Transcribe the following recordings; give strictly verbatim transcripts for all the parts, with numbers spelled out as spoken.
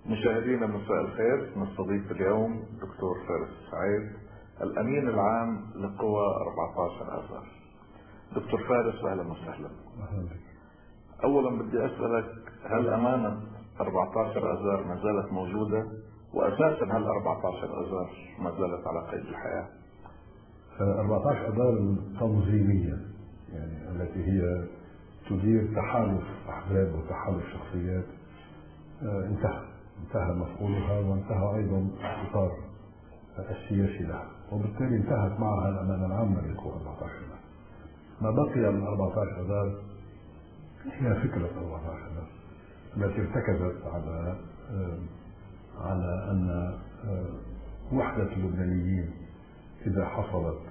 مشاهدينا مساء الخير، نستضيف اليوم دكتور فارس السعيد الأمين العام لقوى أربعة عشر آذار. دكتور فارس أهلا وسهلا. أولا بدي أسألك، هل أمانة أربعة عشر آذار ما زالت موجودة؟ وأساسا هل أربعة عشر آذار ما زالت على قيد الحياة؟ أربعة عشر آذار التنظيمية يعني التي هي تدير تحالف أحزاب وتحالف شخصيات انتهى انتهى مفعولها، وانتهى أيضا الإطار السياسي لها، وبالتالي انتهت معها الأمانة العامة للقوى أربعة عشر. ما بقي من أربعة عشر آذار هي فكرة أربعة عشر آذار التي ارتكزت على على أن وحدة اللبنانيين إذا حصلت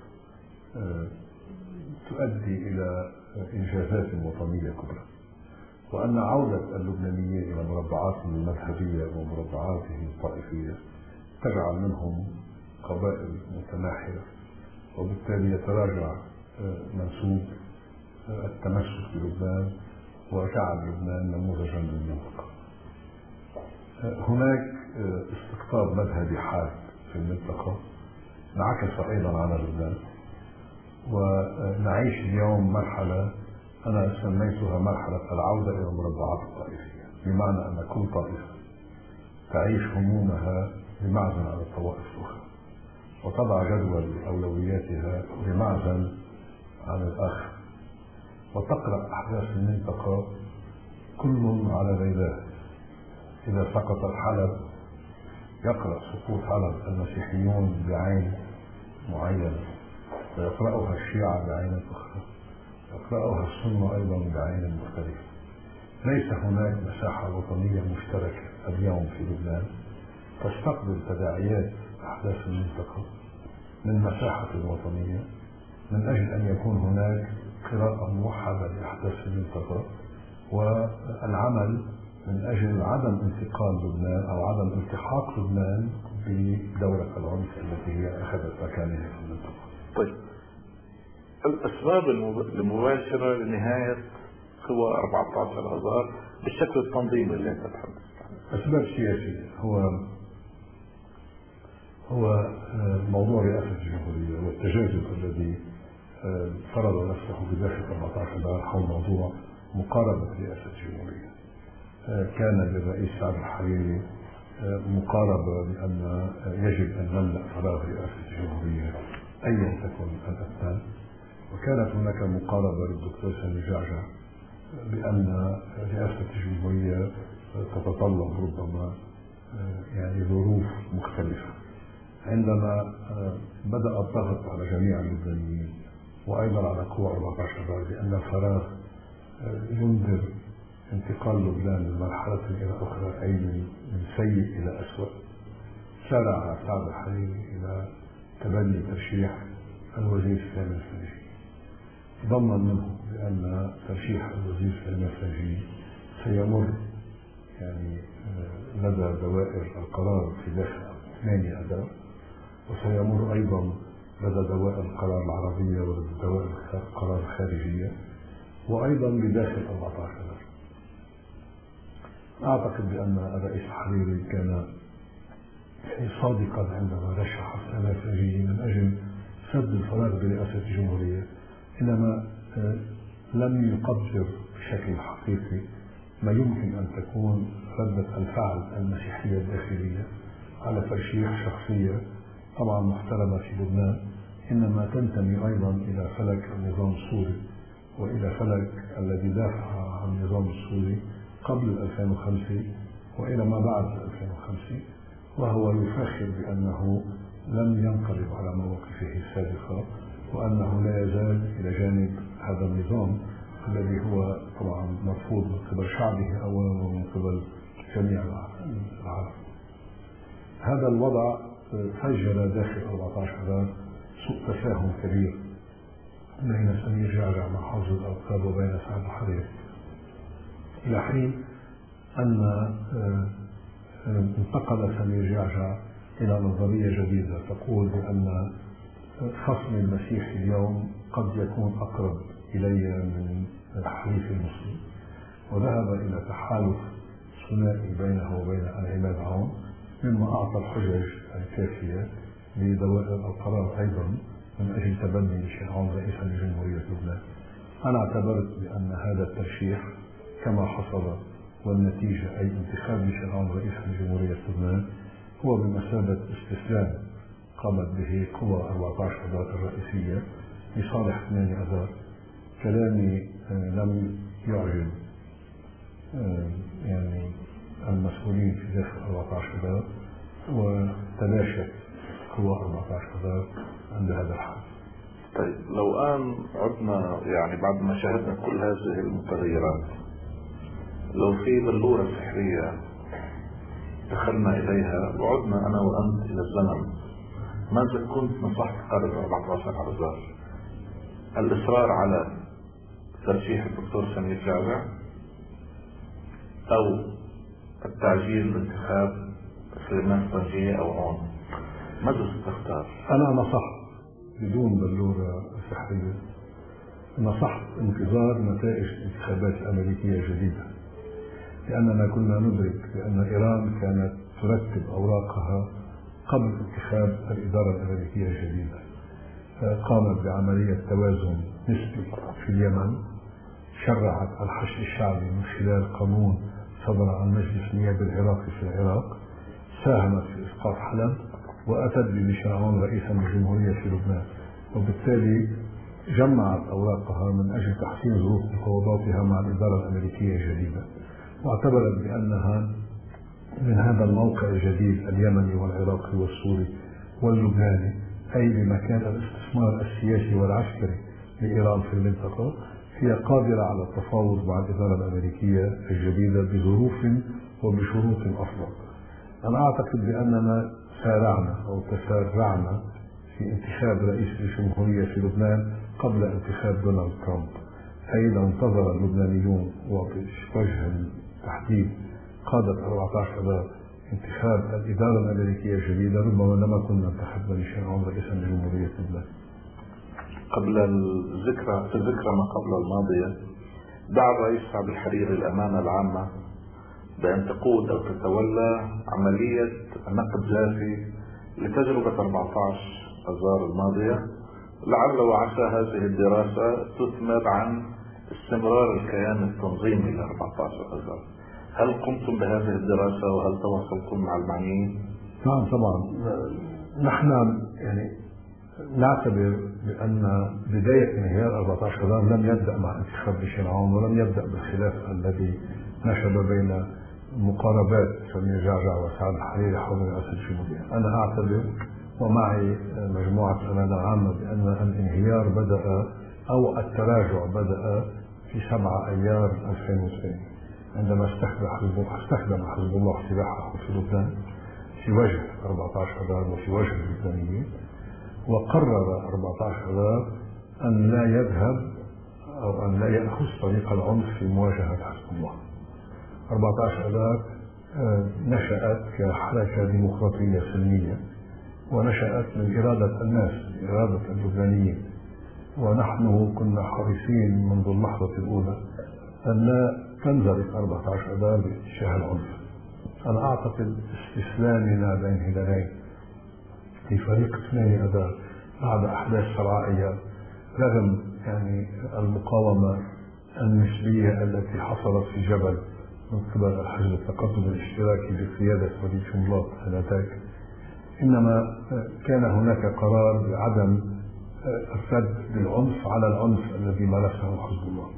تؤدي إلى إنجازات وطنية كبرى، وأن عودة اللبنانيين إلى مربعاتهم المذهبية ومربعاتهم الطائفية تجعل منهم قبائل متماحلة، وبالتالي يتراجع منسوب التمسك بلبنان وجعل لبنان نموذجا للمنطقة. هناك استقطاب مذهبي حاد في المنطقة انعكس أيضا على لبنان، ونعيش اليوم مرحلة أنا سميتها مرحلة العودة إلى المربعات الطائفية، بمعنى أن كل طائفة تعيش همومها بمعزل عن الطوائف الأخرى، وتضع جدول أولوياتها بمعزل عن الآخر، وتقرأ أحداث المنطقة كل على ليلاه. إذا سقطت حلب يقرأ سقوط حلب المسيحيون بعين معينة، ويقرأها الشيعة بعين أخرى، يقرأها السنة أيضا بعين مختلفة. ليس هناك مساحة وطنية مشتركة اليوم في لبنان تستقبل تداعيات أحداث المنطقة من مساحة وطنية، من أجل أن يكون هناك قراءة موحدة لأحداث المنطقة، والعمل من أجل عدم انتقال لبنان أو عدم التحاق لبنان بدولة العنف التي هي أخذت مكانها في المنطقة. طيب، الأسباب المباشرة لنهاية قوى أربعة عشر آذار بالشكل التنظيمي اللي أنت تحدثت عنه؟ أسباب سياسية. هو هو موضوع رئاسة الجمهورية والتجاذب الذي فرض نفسه بداخل أربعة عشر آذار حول موضوع مقاربة رئاسة الجمهورية. كان للرئيس سعد الحريري مقاربة بأن يجب أن نملأ فراغ رئاسة الجمهورية أيا تكن الأسباب، وكانت هناك مقاربة للدكتور سامي جعجع بأن رئاسة الجمهورية تتطلب ربما يعني ظروف مختلفة. عندما بدأ الضغط على جميع اللبنانيين وأيضا على قوى أربعة عشر بأن الفراغ ينذر انتقال لبنان من مرحلة إلى أخرى، أي من سيء إلى أسوأ، سارع سعد الحريري إلى تبني ترشيح الوزير سامي الفريجي، ضمنا منه بأن ترشيح الوزير سامي الفريجي سيمر يعني لدى دوائر القرار في داخل ثمانية آذار، وسيمر أيضا لدى دوائر القرار العربية ولدى دوائر القرار الخارجية، وأيضا بداخل أربعة عشر آذار. أعتقد بأن الرئيس الحريري كان صادقا عندما رشح سامي الفريجي من أجل سد الفراغ برئاسة الجمهورية، إنما لم يقدر بشكل حقيقي ما يمكن أن تكون ردة الفعل المسيحية الداخلية على ترشيح شخصية طبعا محترمة في لبنان، إنما تنتمي أيضا إلى فلك النظام السوري وإلى فلك الذي دافع عن النظام السوري قبل ألفين وخمسة وإلى ما بعد ألفين وخمسة، وهو يفخر بأنه لم ينقلب على مواقفه السابقة، وأنه لا يزال إلى جانب هذا النظام الذي هو طبعا مرفوض من قبل شعبه أولا ومن قبل جميع العرب. هذا الوضع فجر داخل أربعة عشر آذار سوء تفاهم كبير بين سمير جعجع مع حافظ الألقاب وبين سعد الحريري، إلى حين أن انتقل سمير جعجع إلى نظرية جديدة تقول بأن خصم المسيح اليوم قد يكون أقرب إلي من الحليف المسلم، وذهب إلى تحالف الثنائي بينه وبين العماد عون، مما أعطى الحجج الكافية لدوائر القرار أيضا من أجل تبني ميشيل عون رئيسا لجمهورية لبنان. أنا اعتبرت بأن هذا الترشيح كما حصل والنتيجة أي انتخاب ميشيل عون رئيسا لجمهورية لبنان هو بمثابة استسلام قامت به قوى أربعة عشر أذار الرئيسية لصالح ثمانية أذار. كلامي لم يعجب يعني المسؤولين في داخل أربعة عشر أذار، وتلاشت قوى أربعة عشر أذار عند هذا الحد. طيب لو الآن عدنا يعني بعد ما شاهدنا كل هذه المتغيرات، لو في بلورة سحرية دخلنا إليها وعدنا أنا وأنت إلى الزمن، ماذا كنت نصحت قادة أربعة عشر أذار؟ الإصرار على ترشيح الدكتور سمير جابر أو التعجيل بانتخاب سليمان طنجية أو عون؟ ماذا ستختار؟ أنا نصحت بدون بلورة سحرية، نصحت انتظار نتائج الانتخابات الأمريكية الجديدة، لأننا كنا ندرك بأن إيران كانت ترتب أوراقها قبل انتخاب الإدارة الأمريكية الجديدة. قامت بعملية توازن نسبي في اليمن، شرعت الحشد الشعبي من خلال قانون صدر عن مجلس النيابة العراقي في العراق، ساهمت في إسقاط حلب، وأتت بميشيل عون رئيسا للجمهورية في لبنان، وبالتالي جمعت أوراقها من أجل تحسين ظروف مفاوضاتها مع الإدارة الأمريكية الجديدة، واعتبرت بأنها من هذا الموقع الجديد اليمني والعراقي والسوري واللبناني، أي بمكان الاستثمار السياسي والعسكري لإيران في المنطقة، هي قادرة على التفاوض مع الإدارة الأمريكية الجديدة بظروف وبشروط أفضل. أنا أعتقد بأننا سارعنا أو تسارعنا في انتخاب رئيس الجمهورية في لبنان قبل انتخاب دونالد ترامب، حيث انتظر اللبنانيون وبوجه التحديد قادة أربعة عشر أذار انتخاب الإدارة الأمريكية الجديدة، ربما لما كنا انتخبنا ميشيل عون رئيسا لجمهورية لبنان. قبل الذكرى في الذكرى ما قبل الماضية، دعا الرئيس عبد الحريري الأمانة العامة بأن تقود أو تتولى عملية نقد ذاتي لتجربة أربعة عشر أذار الماضية، لعل وعسى هذه الدراسة تثمر عن استمرار الكيان التنظيمي ل أربعة عشر أذار. هل قمتم بهذه الدراسة وهل تواصلتم مع المعنيين؟ نعم طبعا. نحن يعني نعتبر بأن بداية انهيار أربعة عشر أذار لم يبدأ مع انتخاب ميشيل عون، ولم يبدأ بالخلاف الذي نشب بين مقاربات سمير جعجع وسعد الحريري حول رئاسة الجمهورية. أنا أعتبر ومعي مجموعة الأمانة العامة بأن الانهيار بدأ أو التراجع بدأ في سبعة أيار ألفين واثنين، عندما استخدم حزب الله سلاحه في لبنان في وجه أربعة عشر أذار وفي وجه اللبنانيين، وقرر أربعة عشر أذار أن لا يذهب أو أن لا يأخذ طريق العنف في مواجهة حزب الله. أربعة عشر أذار نشأت كحركة ديمقراطية سلمية، ونشأت من إرادة الناس، إرادة اللبنانيين، ونحن كنا حريصين منذ اللحظة الأولى أن لا تنزلق أربعة عشر أذار باتجاه العنف. أنا أعتقد استسلامنا بين هلالين في فريق ثمانية أذار بعد أحداث سبعة أيام، رغم يعني المقاومة النسبية التي حصلت في جبل من قبل الحزب التقدم الاشتراكي بقيادة وليد شملاط آنذاك، إنما كان هناك قرار بعدم الرد بالعنف على العنف الذي مارسه حزب الله.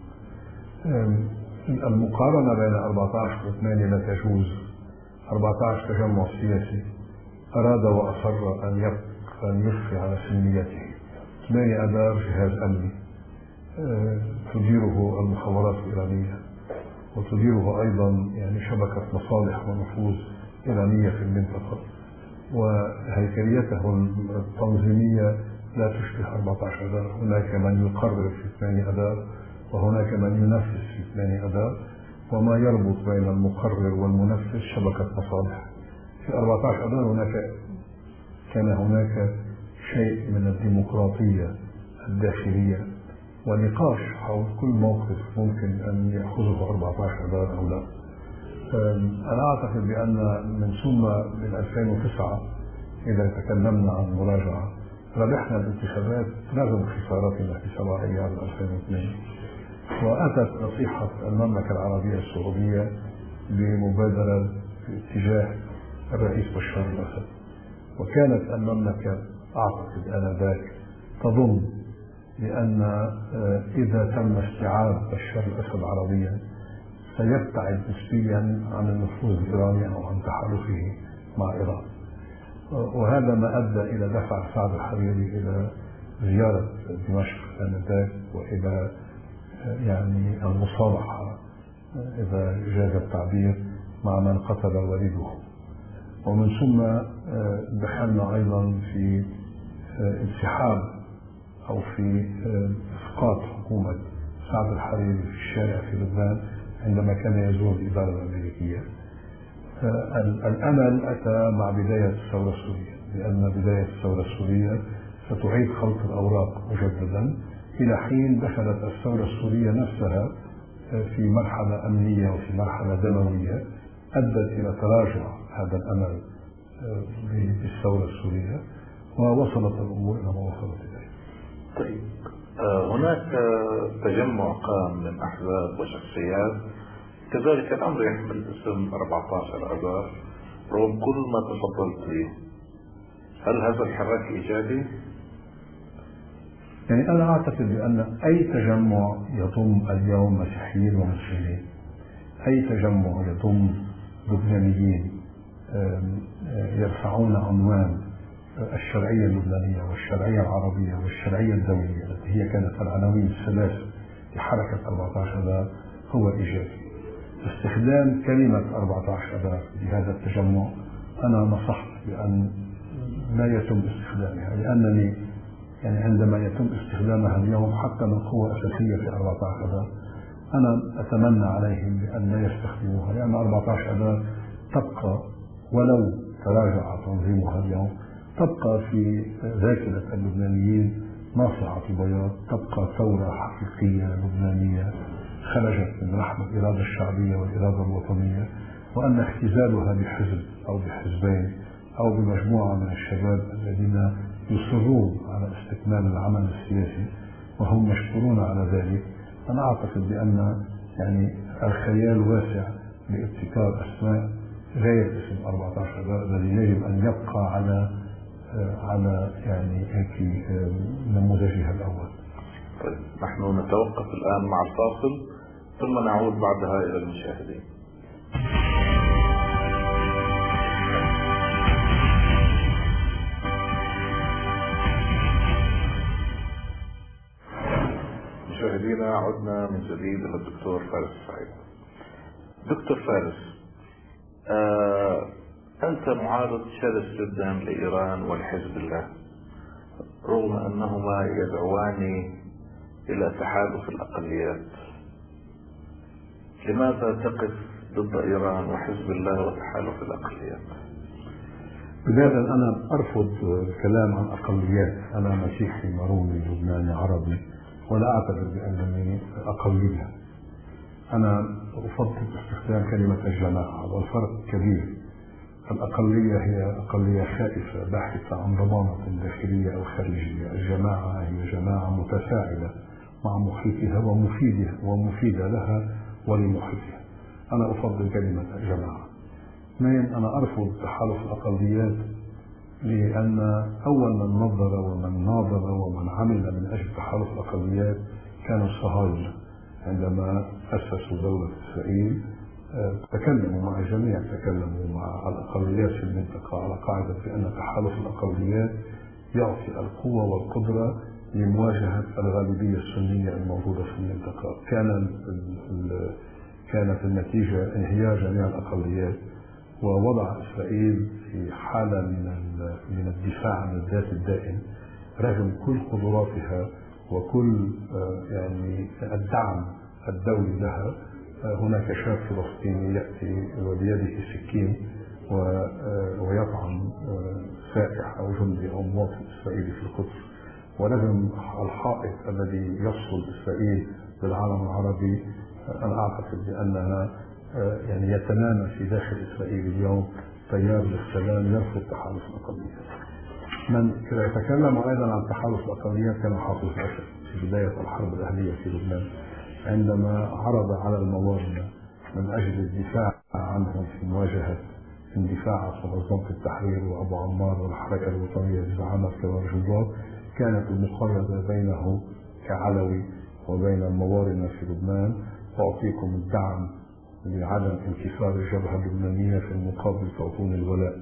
المقارنة بين أربعة عشر وثمانية لا تجوز. أربعة عشر تجمع سياسي أراد وأصر أن يبقى أن يخفي على سلميته. ثمانية أذار جهاز أمني تديره المخابرات الإيرانية، وتديره أيضا يعني شبكة مصالح ونفوذ إيرانية في المنطقة، وهيكليته التنظيمية لا تشبه أربعة عشر أذار. هناك من يقرر في ثمانية أذار وهناك من ينفذ في ثمانية أذار، وما يربط بين المقرر والمنفذ شبكة مصالح. في أربعة عشر أذار هناك كان هناك شيء من الديمقراطية الداخلية ونقاش حول كل موقف ممكن أن يأخذه أربعة عشر أذار أو لا. أنا أعتقد بأن من ثم من ألفين وتسعة إذا تكلمنا عن مراجعة ربحنا الانتخابات رغم خسارتنا في سبع أيار ألفين واثنين، وأتت نصيحة المملكة العربية السعودية بمبادرة في اتجاه الرئيس بشار الأسد، وكانت المملكة أعتقد آنذاك تظن بأن إذا تم استيعاب بشار الأسد عربيا سيبتعد نسبيا عن النفوذ الإيراني أو عن تحالفه مع إيران، وهذا ما أدى إلى دفع سعد الحريري إلى زيارة دمشق آنذاك وإلى يعني المصالحة إذا جاز التعبير مع من قتل والده. ومن ثم دخلنا أيضا في انسحاب أو في إسقاط حكومة سعد الحريري في الشارع في لبنان عندما كان يزور الإدارة الأمريكية. الأمل أتى مع بداية الثورة السورية، لأن بداية الثورة السورية ستعيد خلط الأوراق مجددا إلى حين دخلت الثورة السورية نفسها في مرحلة أمنية وفي مرحلة دموية أدت إلى تراجع هذا الأمل بالثورة السورية، ووصلت الأمور إلى ما وصلت إليه. طيب، هناك تجمع قام من أحزاب وشخصيات، كذلك الأمر يحمل اسم أربعة عشر آذار رغم كل ما تفضلت به. هل هذا الحراك إيجابي؟ يعني أنا أعتقد بأن أي تجمع يضم اليوم مسيحيين ومسلمين، أي تجمع يضم لبنانيين يرفعون عنوان الشرعية اللبنانية والشرعية العربية والشرعية الدولية التي هي كانت العناوين الثلاث لحركة أربعة عشر آذار هو إيجابي. استخدام كلمة أربعة عشر آذار لهذا التجمع أنا نصحت بأن لا يتم استخدامها، لأنني يعني عندما يتم استخدامها اليوم حتى من قوة أساسية في أربعة عشر آذار أنا أتمنى عليهم بأن لا يستخدموها، لأن أربعة عشر آذار تبقى ولو تراجع تنظيمها اليوم تبقى في ذاكرة اللبنانيين ناصعة البياض، تبقى ثورة حقيقية لبنانية خرجت من رحم الإرادة الشعبية والإرادة الوطنية، وأن اختزالها بحزب أو بحزبين أو بمجموعة من الشباب الذين يصرون على استكمال العمل السياسي وهم مشكورون على ذلك. أنا أعتقد بأن يعني الخيال واسع لابتكار أسماء غير اسم أربعة عشر آذار الذي يجب أن يبقى على على يعني هيك نموذجها الأول. طيب، نحن نتوقف الآن مع الفاصل ثم نعود بعدها إلى المشاهدين. مشاهدينا، عدنا من جديد إلى الدكتور فارس السعيد. دكتور فارس، آه أنت معارض شرس جدا لإيران ولحزب الله رغم أنهما يدعوان إلى تحالف الأقليات. لماذا تقف ضد إيران وحزب الله وتحالف الأقليات؟ بداية أنا أرفض الكلام عن أقليات. أنا مسيحي ماروني لبناني عربي ولا أعتبر بأنني أقلية. أنا أفضل استخدام كلمة الجماعة، والفرق كبير. الأقلية هي أقلية خائفة باحثة عن ضمانة داخلية أو خارجية، الجماعة هي جماعة متفاعلة مع محيطها ومفيدة ومفيدة لها ولمحيطها. أنا أفضل كلمة الجماعة. اثنين، أنا أرفض تحالف الأقليات لأن أول من نظر ومن ناظر ومن عمل من أجل تحالف الأقليات كانوا الصهاينة. عندما أسسوا دولة إسرائيل تكلموا مع الجميع، تكلموا مع الأقليات في المنطقة على قاعدة بأن تحالف الأقليات يعطي القوة والقدرة لمواجهة الغالبية السنية الموجودة في المنطقة. كان كانت النتيجة انهيار جميع الأقليات ووضع إسرائيل في حالة من من الدفاع عن الذات الدائم رغم كل قدراتها وكل يعني الدعم الدولي لها. هناك شاب فلسطيني يأتي وبيده سكين ويطعن سائح أو جندي أو مواطن إسرائيلي في القدس، ورغم الحائط الذي يفصل إسرائيل بالعالم العربي أنا أعتقد بأنها يعني يتنامى في داخل إسرائيل اليوم تيار للسلام يرفض تحالف الأقليات. من يتكلم أيضا عن تحالف الأقليات كان حافظ أسد في بداية الحرب الأهلية في لبنان، عندما عرض على الموارنة من أجل الدفاع عنهم في مواجهة اندفاع منظمة التحرير وأبو عمار والحركة الوطنية بزعامة كمال جنرال، كانت المقاربة بينه كعلوي وبين الموارنة في لبنان: أعطيكم الدعم لعدم انكسار الجبهة اللبنانية في المقابل تعطون الولاء.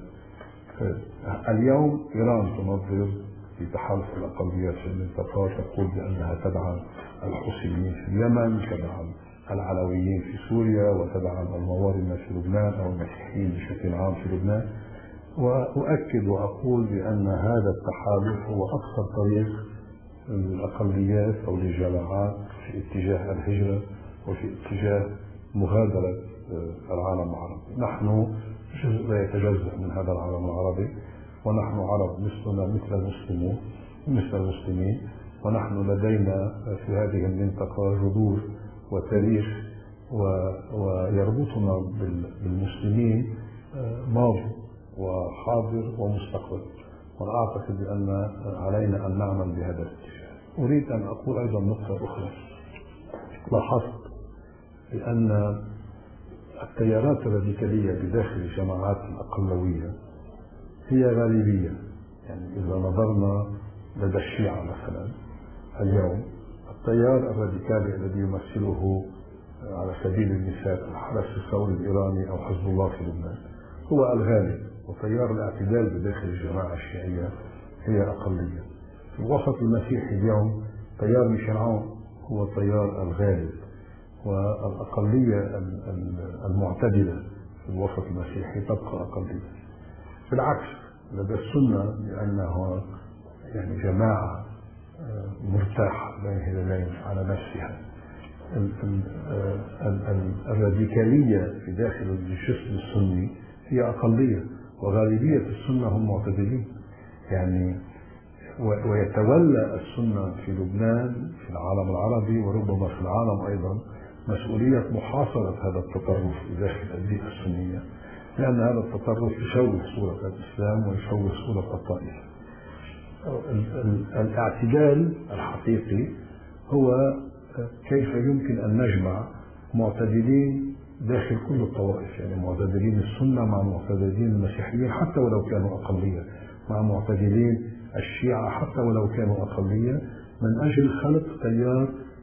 اليوم إيران تنظر في تحالف الأقليات في المنطقة، تقول بأنها تدعم الحوثيين في اليمن، تدعم العلويين في سوريا، وتدعم الموارنة في لبنان أو المسيحيين بشكل عام في لبنان. وأؤكد وأقول بأن هذا التحالف هو أقصر طريق للأقليات أو للجماعات في اتجاه الهجرة وفي اتجاه مغادرة العالم العربي. نحن جزء لا يتجزأ من هذا العالم العربي، ونحن عرب مثلنا مثل المسلمون مثل المسلمين، ونحن لدينا في هذه المنطقة جذور وتاريخ ويربطنا بالمسلمين ماضي وحاضر ومستقبل، وأنا أعتقد بأن علينا أن نعمل بهذا الاتجاه. أريد أن أقول أيضا نقطة أخرى. لاحظت بأن التيارات الراديكالية بداخل الجماعات الأقلوية هي غالبية. يعني إذا نظرنا لدى الشيعة مثلا اليوم، التيار الراديكالي الذي يمثله على سبيل المثال الحرس الثوري الإيراني أو حزب الله في لبنان هو الغالب، وتيار الاعتدال بداخل الجماعة الشيعية هي أقلية. في الوسط المسيحي اليوم تيار ميشيل عون هو تيار الغالب، والأقلية المعتدلة في الوسط المسيحي تبقى أقلية. بالعكس لدى السنة، لأنها يعني جماعة مرتاحة بين هلالين على نفسها، الراديكالية في داخل الجسم السني هي أقلية، وغالبية السنة هم معتدلين. يعني ويتولى السنة في لبنان في العالم العربي وربما في العالم أيضا مسؤولية محاصرة هذا التطرف داخل البيئة السنية، لأن هذا التطرف يشوه صورة الإسلام ويشوه صورة الطائفة. الاعتدال الحقيقي هو كيف يمكن أن نجمع معتدلين داخل كل الطوائف، يعني معتدلين السنة مع معتدلين المسيحيين حتى ولو كانوا أقلية، مع معتدلين الشيعة حتى ولو كانوا أقلية، من أجل خلق تيار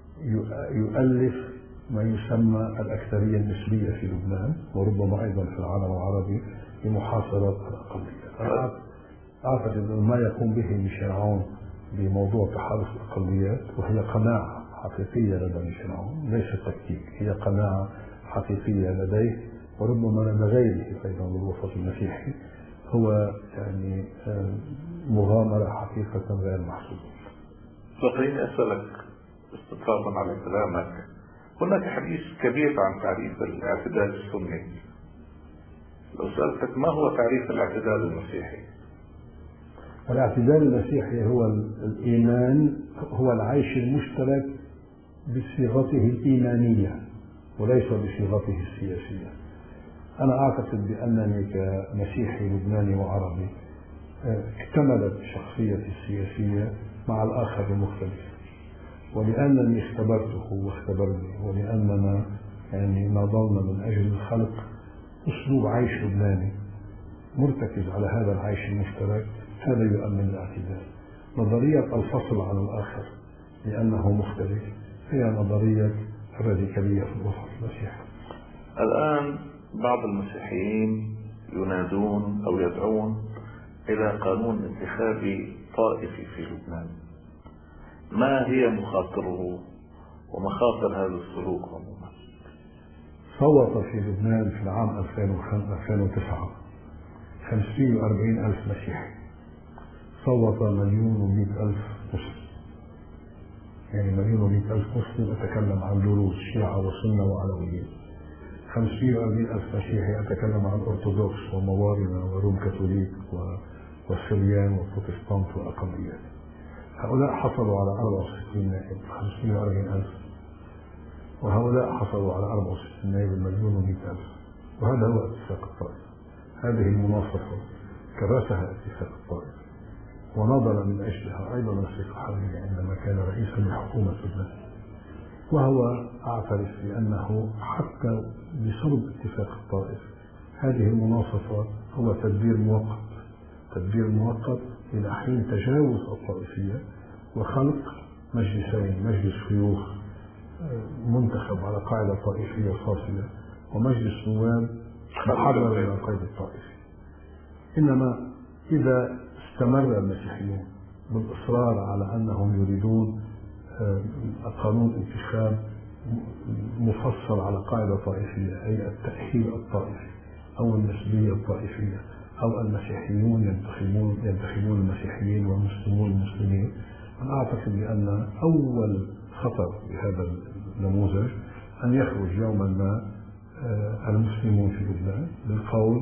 يؤلف ما يسمى الأكثرية النسبية في لبنان وربما أيضا في العالم العربي لمحاصرة الأقلية. أعتقد أن ما يقوم به ميشيل عون بموضوع تحالف الأقليات، وهي قناعة حقيقية لدى ميشيل عون ليس تكتيك، هي قناعة حقيقية لديه وربما لدى غيره أيضا بالوسط المسيحي، هو يعني مغامرة حقيقة غير محسوبة. فخليني أسألك استطرادا على كلامك، هناك حديث كبير عن تعريف الاعتدال السني. لو سألتك ما هو تعريف الاعتدال المسيحي؟ الاعتدال المسيحي هو الإيمان، هو العيش المشترك بصيغته الإيمانية وليس بصيغته السياسية. أنا أعتقد بأنني كمسيحي لبناني وعربي اكتملت شخصيتي السياسية مع الآخر المختلف، ولأنني اختبرته واختبرني، ولأننا يعني ناضلنا من أجل خلق أسلوب عيش لبناني مرتكز على هذا العيش المشترك، هذا يؤمن الاعتدال. نظرية الفصل عن الآخر لأنه مختلف هي نظرية الراديكالية في الوسط المسيحي. الآن بعض المسيحيين ينادون أو يدعون إلى قانون انتخابي طائفي في لبنان. ما هي مخاطره ومخاطر هذا السلوك عموما؟ صوت في لبنان في العام ألفين وتسعة خمسمائة وأربعين ألف مسيحي، صوت مليون ومئة ألف مسلم، يعني مليون ومئة ألف مسلم أتكلم عن دروز شيعة وسنة وعلويين، خمسمائة وأربعين ألف مسيحي أتكلم عن أرثوذكس وموارنة وروم كاثوليك وسريان وبروتستانت وأقليات. هؤلاء حصلوا على أربعة وستين نائب، خمسمائة وأربعين ألف. وهؤلاء حصلوا على أربعة وستين نائب المليون ومئة ألف، وهذا هو اتفاق الطائف. هذه المناصفة كرسها اتفاق الطائف ونظر من أجلها أيضا رفيق حريري عندما كان رئيسا لحكومة لبنان، وهو أعترف بأنه حتى بصلب اتفاق الطائف هذه المناصفة هو تدبير مؤقت، تدبير مؤقت إلى حين تجاوز الطائفية وخلق مجلسين، مجلس شيوخ منتخب على قاعدة طائفية فاصلة ومجلس نواب محرر من القيد الطائفي. إنما إذا استمر المسيحيون بالإصرار على أنهم يريدون قانون انتخاب مفصل على قاعدة طائفية، أي التأهيل الطائفي أو النسبية الطائفية، أو المسيحيون ينتخبون ينتخبون المسيحيين والمسلمون المسلمين، أنا أعتقد بأن أول خطر بهذا النموذج أن يخرج يوما ما المسلمون في لبنان بالقول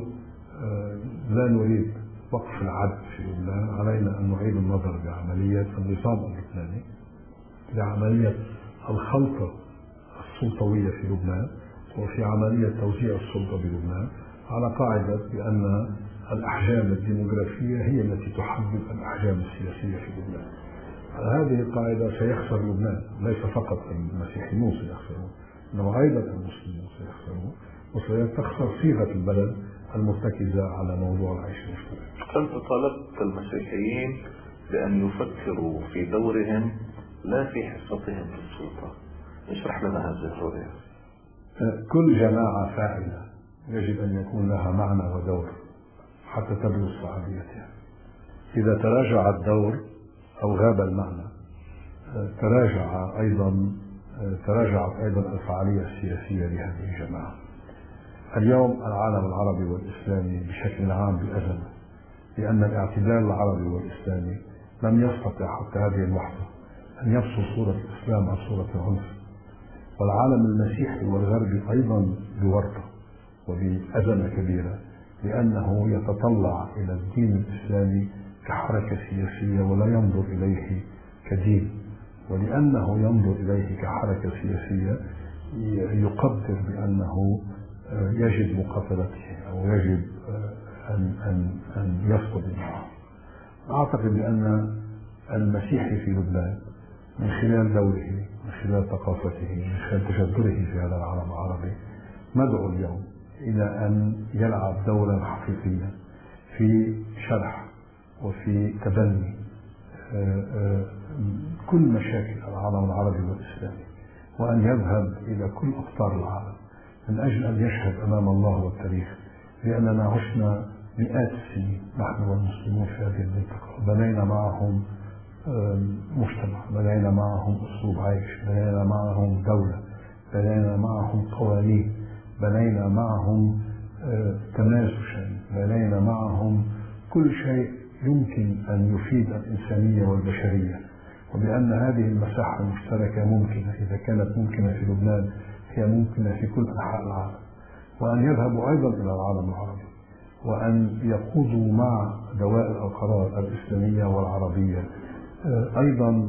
لا نريد وقف العدل في لبنان، علينا أن نعيد النظر بعملية النظام اللبناني، بعملية الخلطة السلطوية في لبنان وفي عملية توزيع السلطة بلبنان على قاعدة بأن الأحجام الديموغرافية هي التي تحدد الأحجام السياسية في لبنان. على هذه القاعدة سيخسر لبنان، ليس فقط المسيحيون سيخسرون، إنما أيضا المسلمون سيخسرون، وسيتخسر صيغة البلد المرتكزة على موضوع العيش المشترك. أنت طالبت المسيحيين بأن يفكروا في دورهم لا في حصتهم في السلطة، اشرح لنا هذه الرؤية. كل جماعة فاعلة يجب أن يكون لها معنى ودور حتى تبلغ صحابيتها. إذا تراجع الدور أو غاب المعنى تراجع أيضا تراجعت أيضا الفعالية السياسية لهذه الجماعة. اليوم العالم العربي والإسلامي بشكل عام بأزمة، لأن الاعتدال العربي والإسلامي لم يستطع حتى هذه اللحظة أن يفصل صورة الإسلام عن صورة العنف، والعالم المسيحي والغربي أيضا بورطة وبأزمة كبيرة، لأنه يتطلع إلى الدين الإسلامي كحركة سياسية ولا ينظر إليه كدين، ولأنه ينظر إليه كحركة سياسية يقدر بأنه يجب مقاتلته أو يجب أن, أن, أن يصطدم معه. أعتقد بأن المسيحي في لبنان من خلال دوره، من خلال ثقافته، من خلال تجذره في هذا العالم العربي مدعو اليوم إلى أن يلعب دورا حقيقيا في شرح وفي تبني كل مشاكل العالم العربي والإسلامي، وأن يذهب إلى كل أقطار العالم من أجل أن يشهد أمام الله والتاريخ بأننا عشنا مئات السنين نحن والمسلمون في هذه المنطقة، بنينا معهم مجتمع، بنينا معهم أسلوب عيش، بنينا معهم دولة، بنينا معهم قوانين، بنينا معهم تماسكا، بنينا معهم كل شيء يمكن أن يفيد الإنسانية والبشرية، وبأن هذه المساحة المشتركة ممكنة، إذا كانت ممكنة في لبنان هي ممكنة في كل أنحاء العالم، وأن يذهبوا أيضا إلى العالم العربي وأن يقودوا مع دوائر القرار الإسلامية والعربية أيضا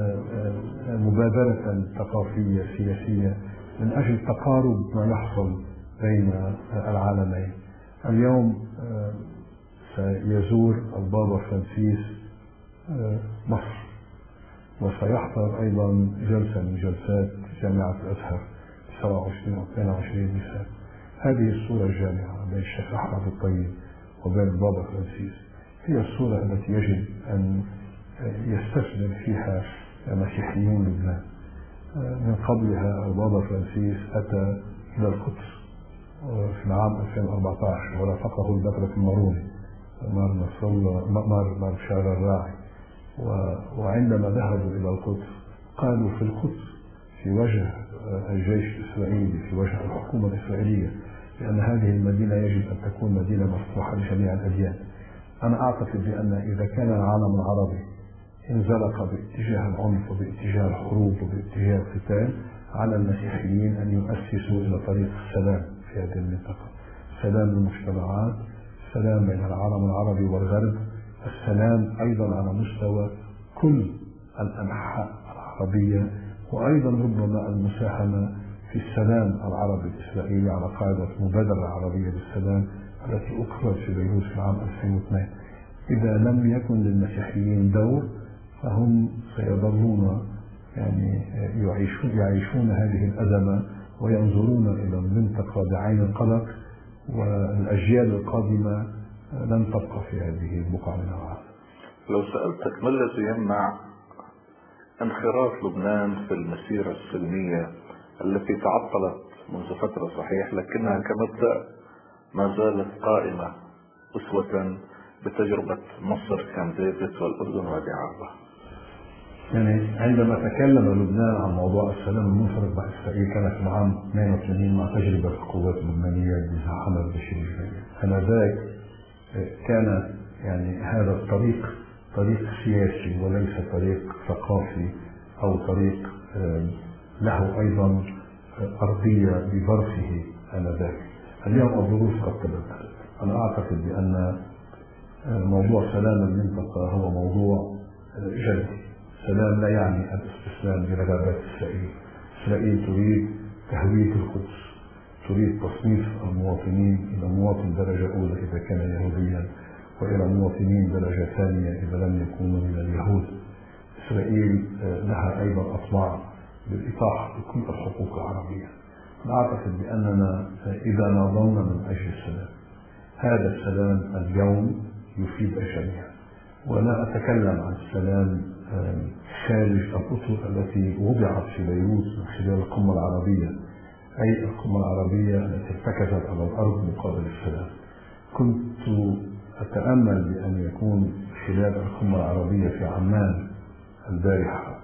مبادرة ثقافية سياسية من أجل تقارب ما يحصل بين العالمين. اليوم سيزور البابا فرانسيس مصر، وسيحضر أيضا جلسة من جلسات جامعة الأزهر سبعة وعشرين أو اثنين وعشرين نيسان. هذه الصورة الجامعة بين الشيخ أحمد الطيب وبين البابا فرانسيس هي الصورة التي يجب أن يستثمر فيها مسيحيون لبنان. من قبلها البابا فرانسيس أتى إلى القدس في العام ألفين وأربعة عشر ورافقه البطرك الماروني مار نصر مار مار شارع الراعي، وعندما ذهبوا إلى القدس قالوا في القدس في وجه الجيش الإسرائيلي، في وجه الحكومة الإسرائيلية، لأن هذه المدينة يجب أن تكون مدينة مفتوحة لجميع الأديان. أنا أعتقد بأن إذا كان العالم العربي انزلق باتجاه العنف وباتجاه الحروب وباتجاه القتال، على المسيحيين أن يؤسسوا إلى طريق السلام في هذه المنطقة، سلام المجتمعات، السلام بين العالم العربي والغرب، السلام أيضا على مستوى كل الأنحاء العربية، وأيضا ربما المساهمة في السلام العربي الإسرائيلي على قاعدة مبادرة عربية للسلام التي أقرت في بيروت في العام ألفين واثنين. إذا لم يكن للمسيحيين دور فهم سيظلون يعني يعيشون, يعيشون هذه الأزمة وينظرون إلى المنطقة بعين القلق، والأجيال القادمة لن تبقى في هذه البقعة من العالم. لو سألتك ما الذي يمنع انخراط لبنان في المسيرة السلمية التي تعطلت منذ فترة صحيح لكنها كمبدأ ما زالت قائمة أسوة بتجربة مصر كامب ديفيد والأردن وادي عربة؟ يعني عندما تكلم لبنان عن موضوع السلام المنفرد مع إسرائيل كانت في عام اثنين وثمانين مع تجربة القوات اللبنانية بزعامة بشير الجبيل. آنذاك كان يعني هذا الطريق طريق سياسي وليس طريق ثقافي أو طريق له أيضا أرضية بظرفه آنذاك. اليوم الظروف قد تبدلت. أنا أعتقد بأن موضوع سلام المنطقة هو موضوع جدي. سلام لا يعني الاستسلام لرغبات إسرائيل. إسرائيل تريد تهوية القدس، تريد تصنيف المواطنين إلى مواطن درجة أولى إذا كان يهوديا، وإلى مواطنين درجة ثانية إذا لم يكونوا من اليهود. إسرائيل لها أيضا أطماع بالإطاحة بكل الحقوق العربية. أعتقد بأننا إذا ناضلنا من أجل السلام، هذا السلام اليوم يفيد الجميع. ولا أتكلم عن السلام خارج الأطر التي وضعت في بيروت من خلال القمة العربية، أي القمة العربية التي ارتكزت على الأرض مقابل السلام. كنت أتأمل بأن يكون خلال القمة العربية في عمان البارحة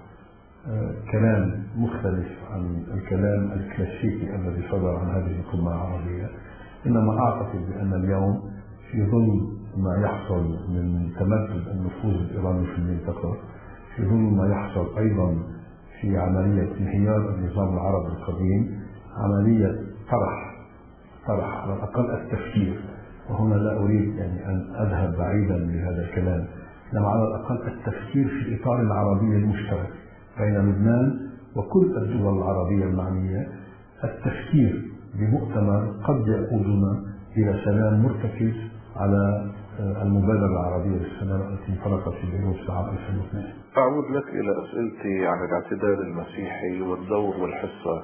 كلام مختلف عن الكلام الكلاسيكي الذي صدر عن هذه القمة العربية. إنما أعتقد بأن اليوم في ظل ما يحصل من تمدد النفوذ الإيراني في المنطقة، في ظل ما يحصل أيضا في عملية انهيار النظام العربي القديم، عملية طرح طرح على الأقل التفكير، وهنا لا أريد يعني أن أذهب بعيدا لهذا الكلام، إنما على الأقل التفكير في الإطار العربي المشترك بين لبنان وكل الدول العربية المعنية، التفكير بمؤتمر قد يقودنا إلى سلام مرتكز على المبادرة العربية للسلام التي انطلقت في بيروت في عام ألفين واثنين. أعود لك إلى أسئلتي عن الاعتدال المسيحي والدور والحصة.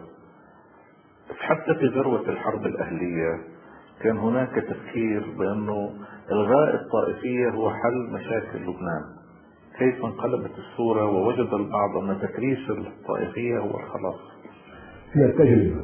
حتى في ذروة الحرب الأهلية كان هناك تفكير بأنه إلغاء الطائفية هو حل مشاكل لبنان. كيف انقلبت الصورة ووجد البعض أن تكريس الطائفية هو الخلاص؟ هي التجربة.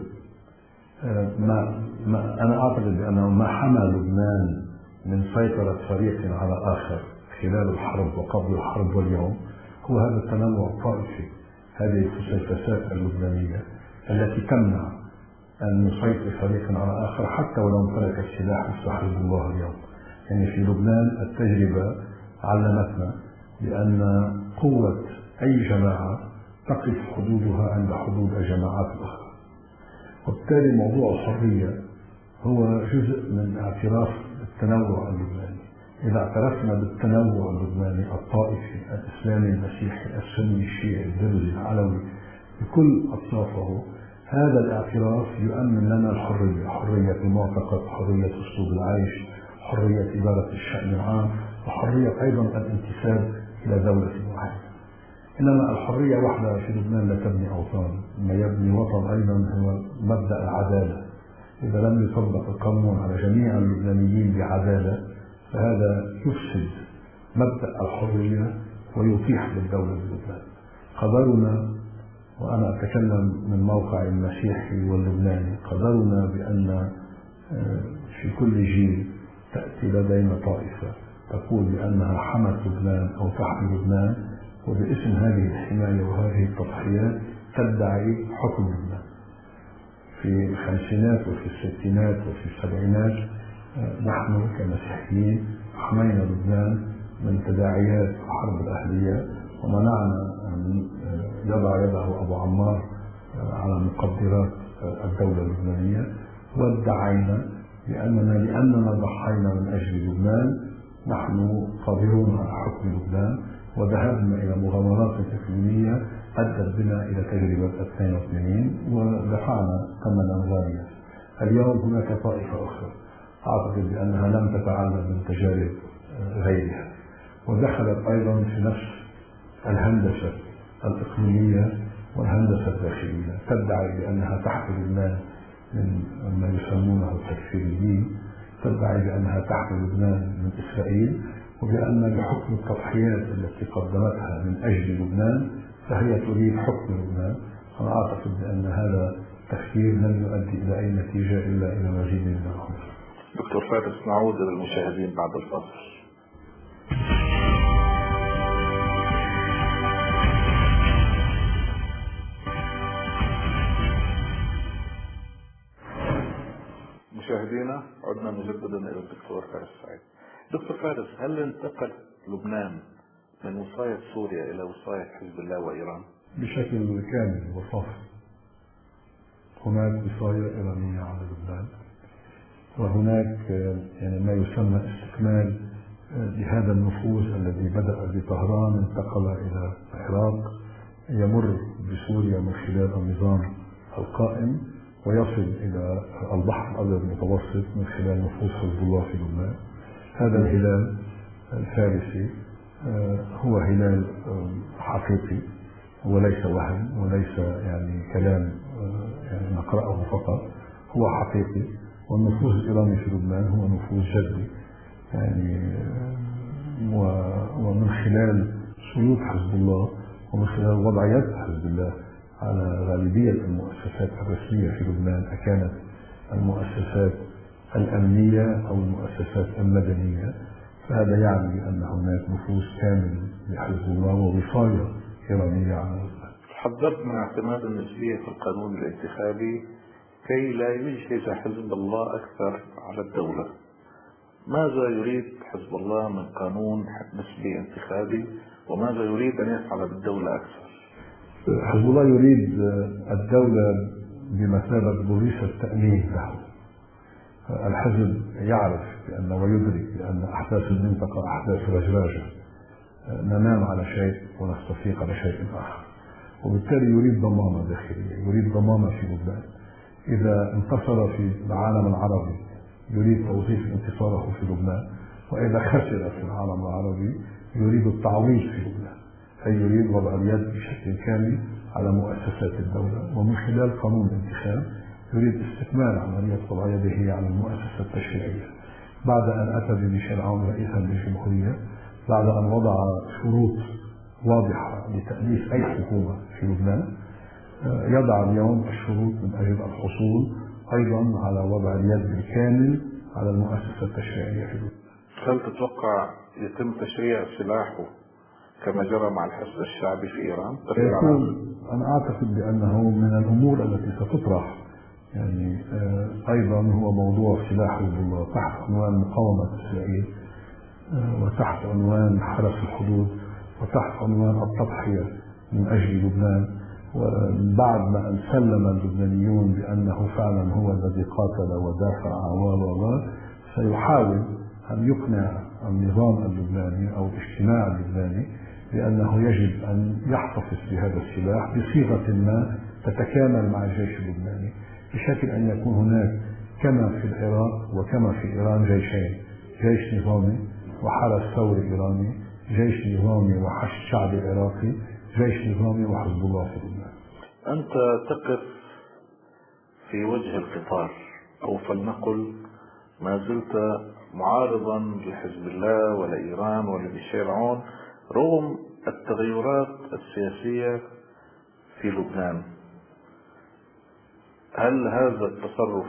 ما, ما أنا أعتقد بأنه ما حمى لبنان من سيطرة فريق على آخر خلال الحرب وقبل الحرب واليوم هو هذا التنوع الطائفي، هذه الفسيفسات اللبنانية التي تمنع أن يسيطر فريق على آخر حتى ولو امتلك السلاح يستحرز الله اليوم. يعني في لبنان التجربة علمتنا بأن قوة أي جماعة تقف حدودها عند حدود الجماعات الأخرى، وبالتالي موضوع الحرية هو جزء من اعتراف التنوع اللبناني. إذا اعترفنا بالتنوع اللبناني الطائفي الإسلامي المسيحي السني الشيعي الدرزي العلوي بكل أطيافه، هذا الاعتراف يؤمن لنا الحرية، حرية المعتقد، حرية أسلوب العيش، حرية إدارة الشأن العام، وحرية أيضا الانتساب إلى دولة معينة. إنما الحرية وحدها في لبنان لا تبني أوطان. ما يبني وطن أيضا هو مبدأ العدالة. إذا لم يطبق القانون على جميع اللبنانيين بعدالة فهذا يفسد مبدأ الحرية ويتيح للدولة بلبنان. قدرنا، وأنا أتكلم من موقع المسيحي واللبناني، قدرنا بأن في كل جيل تأتي لدينا طائفة تقول بأنها حمت لبنان أو تحمي لبنان، وباسم هذه الحماية وهذه التضحيات تدعي حكم لبنان. في الخمسينات وفي الستينات وفي السبعينات نحن كمسيحيين حمينا لبنان من تداعيات الحرب الأهلية، ومنعنا أن يضع يده أبو عمار على مقدرات الدولة اللبنانية، وادعينا بأننا لأننا ضحينا من أجل لبنان نحن قادرون على حكم لبنان، وذهابنا إلى مغامرات إقليمية أدت بنا إلى تجربة اثنين وثمانين ودفعنا ثمنا غاليا. اليوم هناك طائفة أخرى أعتقد بأنها لم تتعلم من تجارب غيرها، ودخلت أيضا في نفس الهندسة الإقليمية والهندسة الداخلية، تدعي بأنها تحت لبنان من ما يسمونه التكفير الديني، تدعي بأنها تحت لبنان من إسرائيل، وبأن بحكم التضحيات التي قدمتها من أجل لبنان فهي تريد حكم لبنان. أنا أعتقد بأن هذا التفكير لن يؤدي إلى أي نتيجة إلا إلى مزيد من العنف. دكتور فارس، نعود إلى المشاهدين بعد الفاصل. مشاهدينا، عدنا مجددا إلى الدكتور فارس سعيد. دكتور فارس، هل انتقل لبنان من وصاية سوريا إلى وصاية حزب الله وإيران؟ بشكل كامل وصافي. هناك وصاية إيرانية على لبنان، وهناك يعني ما يسمى استكمال لهذا النفوذ الذي بدأ بطهران انتقل إلى العراق، يمر بسوريا من خلال النظام القائم ويصل إلى البحر الأبيض المتوسط من خلال نفوذ حزب الله في لبنان. هذا الهلال الفارسي هو هلال حقيقي وليس وهم وليس يعني كلام يعني نقرأه فقط، هو حقيقي. والنفوذ الإيراني في لبنان هو نفوذ جدي يعني، ومن خلال سلوك حزب الله ومن خلال وضع يد حزب الله على غالبية المؤسسات الرسمية في لبنان، أكانت المؤسسات الأمنية أو المؤسسات المدنية، فهذا يعني أن هناك نفوذ كامل لحزب الله ووصاية إيرانية على لبنان. حذرت من اعتماد النسبية في القانون الانتخابي كي لا يجهز حزب الله أكثر على الدولة. ماذا يريد حزب الله من قانون نسبي انتخابي، وماذا يريد أن يفعل بالدولة أكثر؟ حزب الله يريد الدولة بمثابة بوليس التأمين له. الحزب يعرف بأن ويدرك بأن أحداث المنطقة أحداث رجراجة، ننام على شيء ونستفيق على شيء آخر، وبالتالي يريد ضمانة داخلية، يريد ضمانة في لبنان. إذا انتصر في العالم العربي يريد توظيف انتصاره في لبنان، وإذا خسر في العالم العربي يريد التعويض في لبنان، أي يريد وضع اليد بشكل كامل على مؤسسات الدولة. ومن خلال قانون الانتخاب يريد استكمال عملية وضع يده على المؤسسة التشريعية. بعد أن أتى بميشيل عون رئيسا للجمهورية، بعد أن وضع شروط واضحة لتأليف أي حكومة في لبنان، يضع اليوم الشروط من أجل الحصول أيضا على وضع اليد بالكامل على المؤسسة التشريعية في لبنان. هل تتوقع يتم تشريع سلاحه كما جرى مع الحزب الشعبي في إيران؟ أنا أعتقد بأنه من الأمور التي ستطرح يعني أيضا هو موضوع سلاح حزب الله تحت عنوان مقاومة إسرائيل، وتحت عنوان حرس الحدود، وتحت عنوان التضحية من أجل لبنان. وبعد ما أن سلم اللبنانيون بأنه فعلا هو الذي قاتل ودافع و سيحاول أن يقنع النظام اللبناني أو الاجتماع اللبناني بأنه يجب أن يحتفظ بهذا السلاح بصيغة ما تتكامل مع الجيش اللبناني، بشكل أن يكون هناك كما في العراق وكما في إيران جيشين، جيش نظامي وحرس ثوري إيراني، جيش نظامي وحشد شعبي عراقي، جيش نظامي وحزب الله في لبنان. أنت تقف في وجه القطار، أو فلنقل ما زلت معارضا لحزب الله ولإيران ولميشيل عون رغم التغيرات السياسية في لبنان. هل هذا التصرف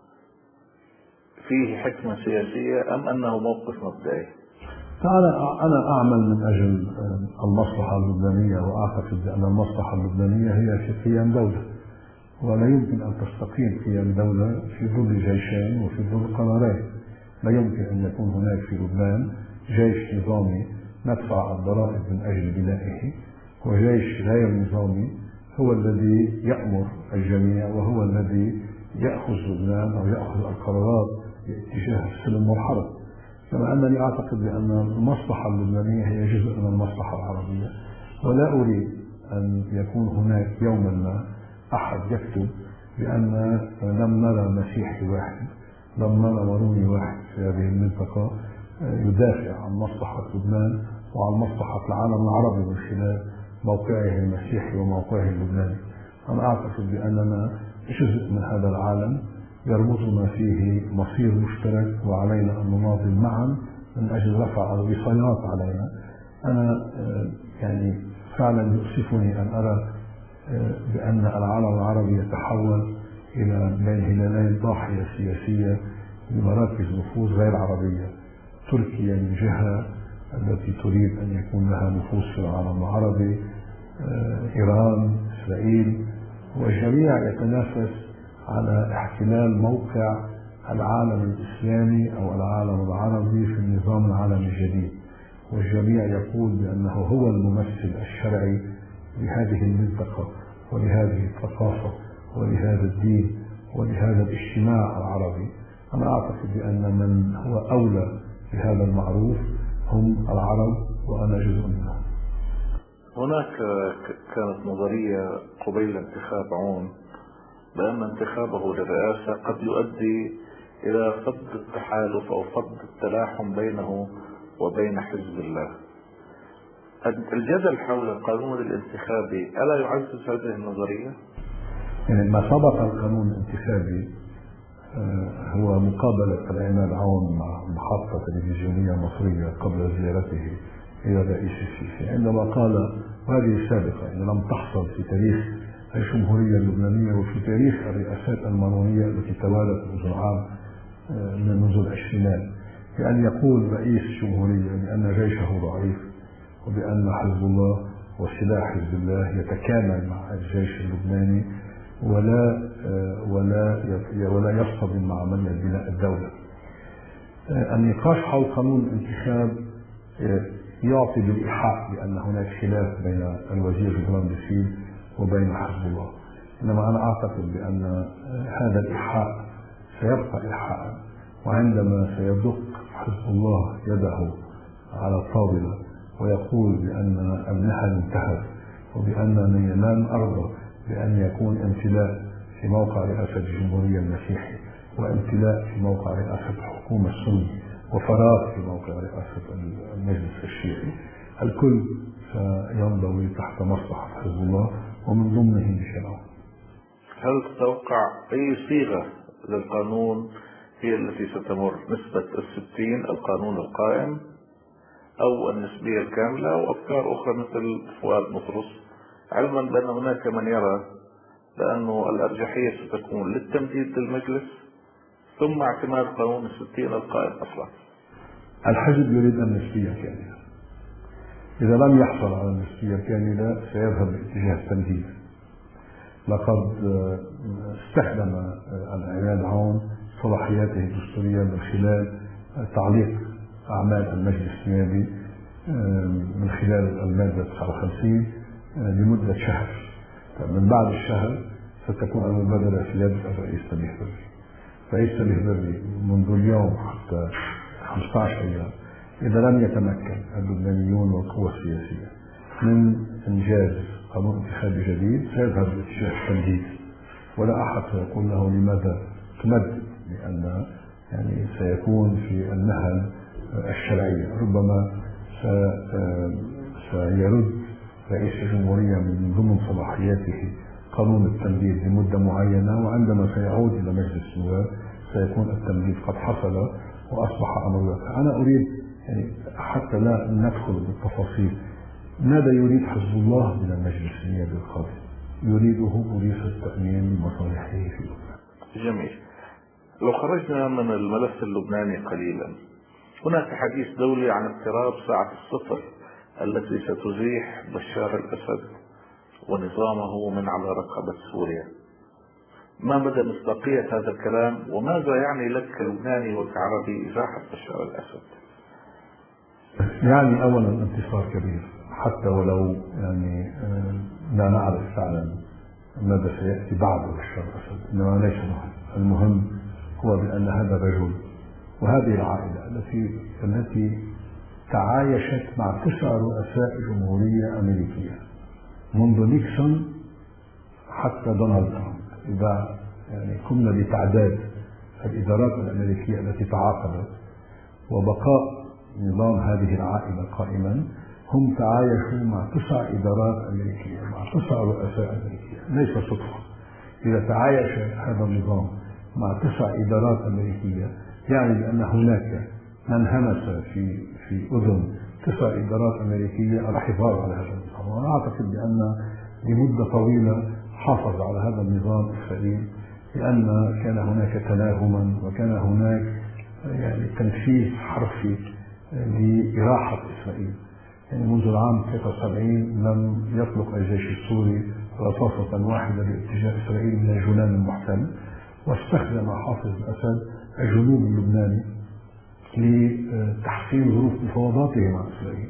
فيه حكمة سياسية أم أنه موقف مبدئي؟ أنا أنا أعمل من أجل المصلحة اللبنانية، وأعتقد بأن المصلحة اللبنانية هي في قيام دولة، ولا يمكن أن تستقيم قيام دولة في ظل جيشين وفي ظل قرارين. لا يمكن أن يكون هناك في لبنان جيش نظامي ندفع الضرائب من أجل بنائه، وجيش غير نظامي هو الذي يأمر الجميع وهو الذي يأخذ لبنان أو يأخذ القرارات باتجاه السلم والحرب. كما أنني أعتقد بأن المصلحة اللبنانية هي جزء من المصلحة العربية، ولا أريد أن يكون هناك يوما ما أحد يكتب بأن لم نرى مسيحي واحد، لم نرى ماروني واحد في هذه المنطقة يدافع عن مصلحة لبنان وعن مصلحة العالم العربي من خلال موقعه المسيحي وموقعه اللبناني. أنا أعتقد بأننا جزء من هذا العالم يربطنا فيه مصير مشترك، وعلينا أن نناضل معا من أجل رفع الوصايات علينا. أنا يعني فعلا يؤسفني أن أرى بأن العالم العربي يتحول إلى بين هلالين ضاحية سياسية لمراكز نفوذ غير عربية. تركيا من جهة التي تريد أن يكون لها نفوذ في العالم العربي، إيران، إسرائيل، والجميع يتنافس على احتلال موقع العالم الإسلامي أو العالم العربي في النظام العالمي الجديد، والجميع يقول بأنه هو الممثل الشرعي لهذه المنطقة ولهذه الثقافة ولهذا الدين ولهذا الاجتماع العربي. أنا أعتقد بأن من هو أولى بهذا المعروف هم العرب، وأنا جزء منهم. هناك كانت نظرية قبيل انتخاب عون بأن انتخابه للرئاسة قد يؤدي إلى فض التحالف أو فض التلاحم بينه وبين حزب الله. الجدل حول القانون الانتخابي ألا يعزز هذه النظرية؟ يعني ما سبق القانون الانتخابي هو مقابلة العماد عون مع محطة تلفزيونية مصرية قبل زيارته إلى الرئيس السيسي، عندما قال، وهذه سابقة يعني لم تحصل في تاريخ الجمهورية اللبنانية وفي تاريخ الرئاسات المارونية التي توالت منذ عام من منذ العشرينات، بأن يقول رئيس الجمهورية بأن جيشه ضعيف وبأن حزب الله وسلاح حزب الله يتكامل مع الجيش اللبناني ولا ولا ولا يصطدم مع عملية بناء الدولة. النقاش حول قانون الانتخاب يعطي بالإيحاء بأن هناك خلاف بين الوزير جبران باسيل وبين حزب الله، إنما أنا أعتقد بأن هذا الإيحاء سيبقى إيحاء، وعندما سيدق حزب الله يده على الطاولة ويقول بأن المحن انتهت وبأنني لن أرضى بأن يكون امتلاء في موقع رئاسة الجمهورية المسيحي وامتلاء في موقع رئاسة الحكومة السني وفراغ في موقع رئاسة المجلس الشيعي، الكل سينضوي تحت مصلحة حزب الله ومن ضمنه ميشيل. هل تتوقع أي صيغة للقانون هي التي ستمر؟ نسبة الستين القانون القائم أو النسبية الكاملة أو أفكار أخرى مثل فؤاد مطرس، علما بأن هناك من يرى بأن الأرجحية ستكون للتمديد للمجلس ثم اعتماد قانون الستين القائم أصلا؟ الحزب يريد النسبية الكاملة، إذا لم يحصل على النسبية الكاملة سيذهب باتجاه التمديد. لقد استخدم العماد عون صلاحياته الدستورية من خلال تعليق أعمال المجلس النيابي من خلال المادة تسعة وخمسين لمدة شهر. من بعد الشهر ستكون المبادرة في يد الرئيس سميح بري. رئيس سميح بري منذ اليوم حتى خمسة عشر أيام إذا لم يتمكن اللبنانيون والقوى السياسية من إنجاز قانون انتخابي جديد سيذهب باتجاه التمديد، ولا أحد سيقول له لماذا تمدد، لأن يعني سيكون في النهل الشرعية. ربما سيرد رئيس الجمهورية من ضمن صلاحياته قانون التمديد لمدة معينة، وعندما سيعود إلى مجلس النواب سيكون التمديد قد حصل وأصبح أمر واقع. أنا أريد يعني حتى لا ندخل بالتفاصيل، ماذا يريد حزب الله من المجلس النيابي القادم؟ يريده بوليس التأمين لمصالحه في لبنان. جميل. لو خرجنا من الملف اللبناني قليلا، هناك حديث دولي عن اقتراب ساعة الصفر التي ستزيح بشار الأسد ونظامه من على رقبة سوريا. ما مدى مصداقية هذا الكلام، وماذا يعني لك كلبناني وكعربي إزاحة بشار الأسد؟ يعني أولا انتصار كبير، حتى ولو يعني لا نعرف فعلا ماذا سيأتي بعد بشار الأسد، إنما ليس مهم. المهم هو بأن هذا الرجل وهذه العائلة التي التي تعايشت مع تسع رؤساء جمهورية أمريكية منذ نيكسون حتى دونالد ترامب. إذا يعني قمنا بتعداد الإدارات الأمريكية التي تعاقبت وبقاء نظام هذه العائلة قائما، هم تعايشوا مع تسع إدارات أمريكية، مع تسع رؤساء أمريكية. ليس صدفة إذا تعايش هذا النظام مع تسع إدارات أمريكية، يعني بأن هناك من همس في في أذن تسع إدارات أمريكية الحفاظ على هذا النظام. وأنا أعتقد بأن لمدة طويلة حافظ على هذا النظام إسرائيل، لأن كان هناك تناهما وكان هناك يعني تنفيذ حرفي لإراحة إسرائيل. يعني منذ العام ثلاثة وسبعين لم يطلق الجيش السوري رصاصة واحدة لاتجاه إسرائيل من الجولان المحتل، واستخدم حافظ الأسد الجنوب اللبناني لتحسين ظروف مفاوضاته مع إسرائيل.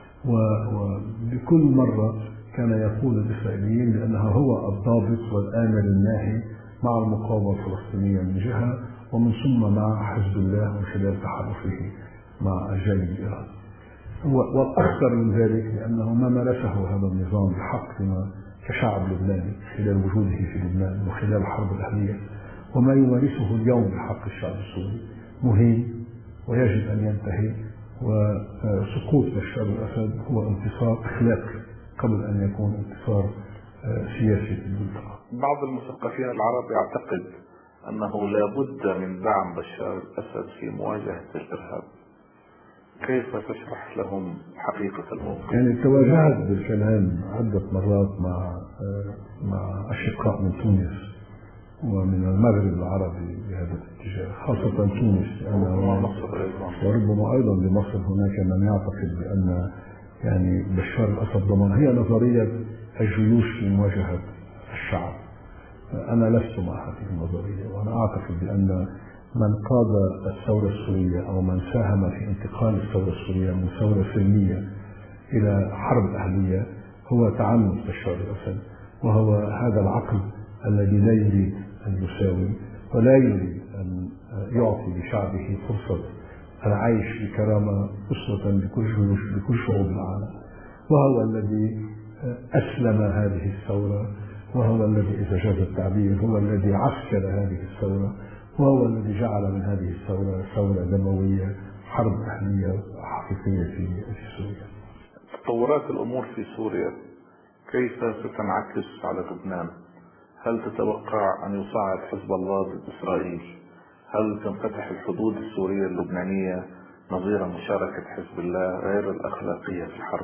وبكل مرة كان يقول الإسرائيليين بأنه هو الضابط والآمر الناهي مع المقاومة الفلسطينية من جهة، ومن ثم مع حزب الله من خلال تحالفه مع الجانب الإيراني. والأخطر من ذلك لأنه ما مارسه هذا النظام بحقنا كشعب لبناني خلال وجوده في لبنان وخلال الحرب الأهلية، وما يمارسه اليوم بحق الشعب السوري مهين ويجب أن ينتهي. وسقوط بشار الأسد هو انتصار أخلاقي قبل أن يكون انتصار سياسي في المنطقة. بعض المثقفين العرب يعتقد أنه لا بد من دعم بشار الأسد في مواجهة الإرهاب. كيف تشرح لهم حقيقة الموقف؟ يعني تواجهت بالكلام عدة مرات مع مع أشقاء من تونس ومن المغرب العربي بهذا الاتجاه، خاصة تونس وربما أيضا بمصر. هناك من يعتقد بأن يعني بشار الأسد ضمن هي نظرية الجيوش في مواجهة الشعب. أنا لست مع هذه النظرية، وأنا أعتقد بأن من قاد الثورة السورية أو من ساهم في انتقال الثورة السورية من ثورة سلمية إلى حرب أهلية هو تعنت بشار الأسد، وهو هذا العقل الذي لا يريد أن يساوي ولا يريد أن يعطي لشعبه فرصة العيش بكرامة أسوة بكل جيوش بكل شعوب العالم. وهو الذي أسلم هذه الثورة، وهو الذي إذا جاز التعبير هو الذي عسكر هذه الثورة، وهو الذي جعل من هذه الثورة ثورة دموية حرب أهلية حقيقية في سوريا. تطورات الأمور في سوريا كيف ستنعكس على لبنان؟ هل تتوقع أن يصعد حزب الله ضد إسرائيل؟ هل تنفتح الحدود السورية اللبنانية نظير مشاركة حزب الله غير الأخلاقية في الحرب؟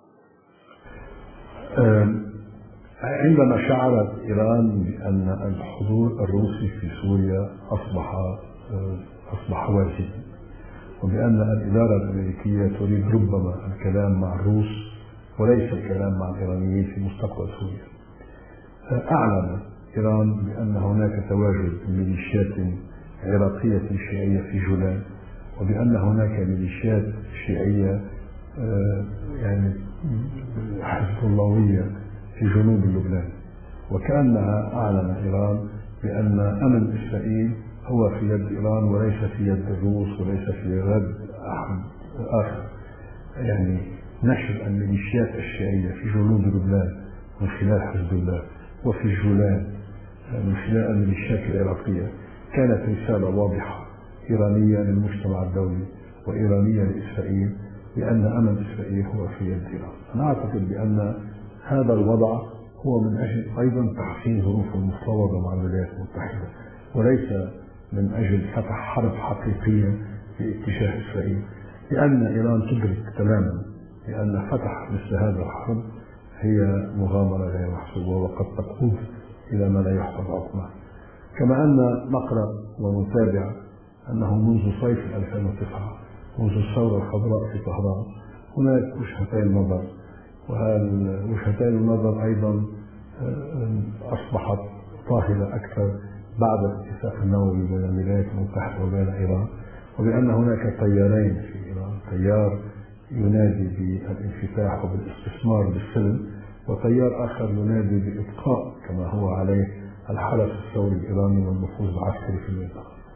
عندما شعرت إيران بأن الحضور الروسي في سوريا أصبح أصبح واجبا، وبأن الإدارة الأمريكية تريد ربما الكلام مع الروس وليس الكلام مع الإيرانيين في مستقبل سوريا، أعلن إيران بأن هناك تواجد ميليشيات عراقية شيعية في جولان، وبأن هناك ميليشيات شيعية يعني حزب اللهوية في جنوب لبنان. وكأنها أعلن إيران بأن أمن إسرائيل هو في يد إيران وليس في يد الروس وليس في يد أحد آخر. يعني نشر الميليشيات الشيعية في جنوب لبنان من خلال حزب الله وفي الجولان من خلال الميليشيات العراقية كانت رسالة واضحة إيرانية للمجتمع الدولي وإيرانية لإسرائيل بأن أمن إسرائيل هو في يد إيران. أنا أعتقد بأن هذا الوضع هو من أجل أيضا تحسين ظروف المفاوضة مع الولايات المتحدة، وليس من أجل فتح حرب حقيقية باتجاه إسرائيل، لأن إيران تدرك تماما بأن فتح مثل هذا الحرب هي مغامرة غير محسوبة وقد تقود إلى ما لا يحسب عقباه. كما أن نقرأ ونتابع أنه منذ صيف ألفين وتسعة منذ الثورة الخضراء في طهران هناك وجهتين نظر، وهالوجهتين النظر أيضا أصبحت طاهرة أكثر بعد الاتفاق النووي بين الولايات المتحدة وبين إيران، وبأن هناك تيارين في إيران، تيار ينادي بالانفتاح وبالاستثمار بالسلم، وتيار آخر ينادي بإبقاء كما هو عليه الحرس الثوري الإيراني والنفوذ العسكري في المنطقة.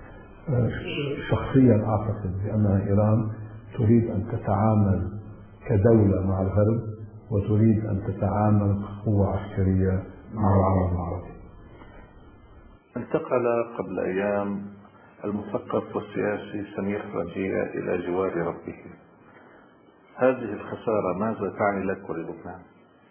شخصيا أعتقد بأن إيران تريد أن تتعامل كدولة مع الغرب وتريد أن تتعامل كقوة عسكرية مع العالم العربي. انتقل قبل أيام المثقف والسياسي سمير فرنجية إلى جوار ربه. هذه الخسارة ماذا تعني لك وللبنان؟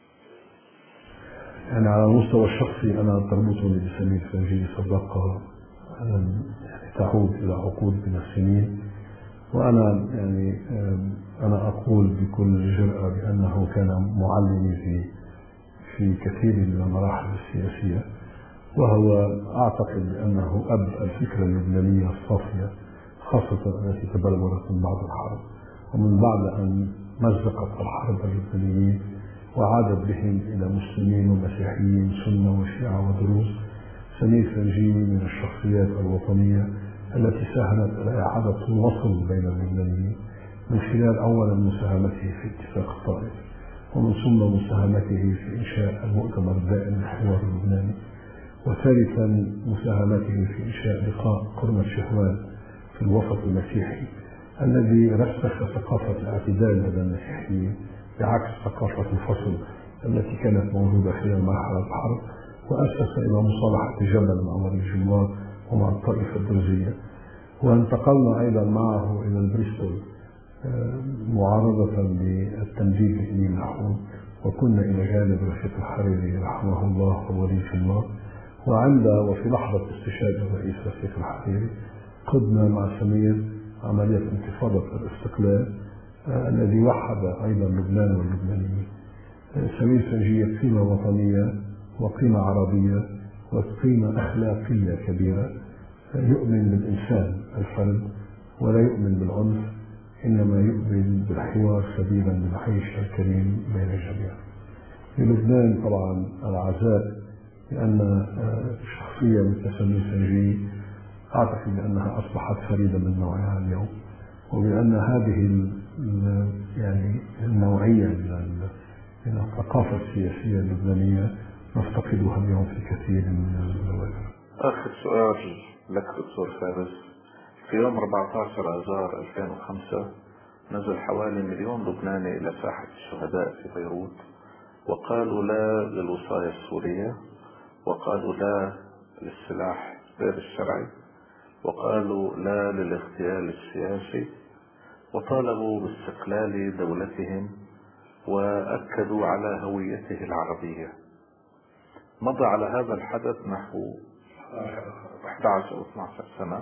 يعني على المستوى الشخصي أنا تربطني بسمير فرنجية صداقة يعني تعود إلى عقود من السنين، وأنا يعني أنا أقول بكل جرأة بأنه كان معلمي في في كثير من المراحل السياسية، وهو أعتقد بأنه أب الفكرة اللبنانية الصافية، خاصة التي تبلورت من بعد الحرب ومن بعد أن مزقت الحرب اللبنانيين وعادت بهم إلى مسلمين ومسيحيين سنة وشيعة ودروز. سمير فرنجية من الشخصيات الوطنية التي ساهمت على إعادة الوصل بين اللبنانيين من خلال أولا مساهمته في اتفاق الطائف، ومن ثم مساهمته في إنشاء المؤتمر الدائم للحوار اللبناني، وثالثا مساهمته في إنشاء لقاء قرمة شهوان في الوسط المسيحي الذي رسخ ثقافة الاعتدال لدى المسيحيين بعكس ثقافة الفصل التي كانت موجودة خلال مرحلة الحرب، وأسس إلى مصالحة جبل مع ولي الجمار ومع الطائفة الدرزية. وانتقلنا أيضا معه إلى البريستول معارضة للتمديد لإمين الحون، وكنا إلى جانب رفيق الحريري رحمه الله وولي الجمار. وعند وفي لحظة استشهاد الرئيس رفيق الحريري قدنا مع سمير عملية انتفاضة الاستقلال آه الذي وحد أيضا لبنان واللبنانيين. آه سمير فرنجية قيمة وطنية وقيمة عربية وقيمة أخلاقية كبيرة. آه يؤمن بالإنسان الفرد ولا يؤمن بالعنف، إنما يؤمن بالحوار سبيلا للعيش الكريم بين الجميع. في لبنان طبعا العزاء لأن شخصية مثل سمير فرنجية أعتقد بأنها أصبحت فريدة من نوعها اليوم، وبأن هذه يعني النوعية من الثقافة السياسية اللبنانية نفتقدها اليوم في كثير من الزوايا. آخر سؤال لك دكتور فارس. في يوم أربعة عشر آذار ألفين وخمسة نزل حوالي مليون لبناني إلى ساحة الشهداء في بيروت وقالوا لا للوصاية السورية، وقالوا لا للسلاح غير الشرعي، وقالوا لا للاغتيال السياسي، وطالبوا باستقلال دولتهم وأكدوا على هويته العربية. مضى على هذا الحدث نحو أحد عشر أو اثني عشر سنة.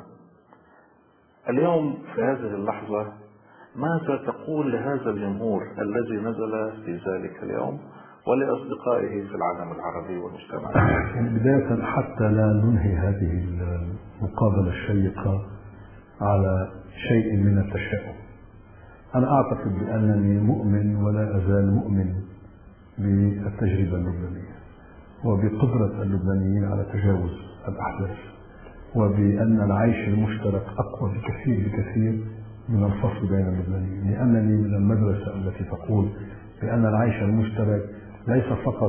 اليوم في هذه اللحظة ماذا تقول لهذا الجمهور الذي نزل في ذلك اليوم ولأصدقائه في العالم العربي والمجتمع؟ بداية حتى لا ننهي هذه المقابلة الشيقة على شيء من التشاؤم، أنا أعتقد بأنني مؤمن ولا أزال مؤمن بالتجربة اللبنانية وبقدرة اللبنانيين على تجاوز الأحداث، وبأن العيش المشترك أقوى بكثير بكثير من الفصل بين اللبنانيين، لأنني من المدرسة التي تقول بأن العيش المشترك ليس فقط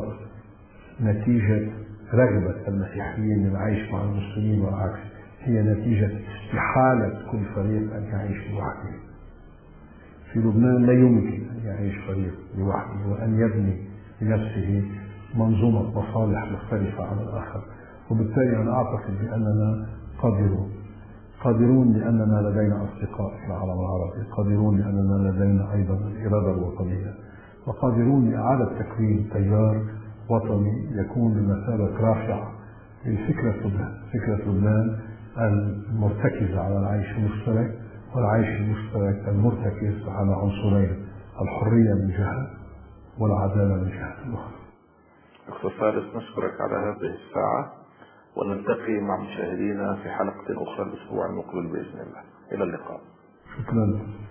نتيجة رغبة المسيحيين للعيش مع المسلمين والعكس، هي نتيجة استحالة كل فريق أن يعيش لوحده. في لبنان لا يمكن أن يعيش فريق لوحده وأن يبني لنفسه منظومة مصالح مختلفة عن الآخر، وبالتالي أنا أعتقد بأننا قادرون قادرون لأننا لدينا أصدقاء في العالم العربي، قادرون لأننا لدينا أيضا الإرادة الوطنية، وقادرون لإعادة تكوين تيار وطني يكون بمثابة رافعة لفكرة لبنان، فكرة لبنان المرتكزة على العيش المشترك، والعيش المشترك المرتكز على عنصرين، الحرية من جهة والعدالة من جهة أخرى. دكتور فارس، نشكرك على هذه الساعة، ونلتقي مع مشاهدينا في حلقة أخرى الأسبوع المقبل بإذن الله. إلى اللقاء. شكرا.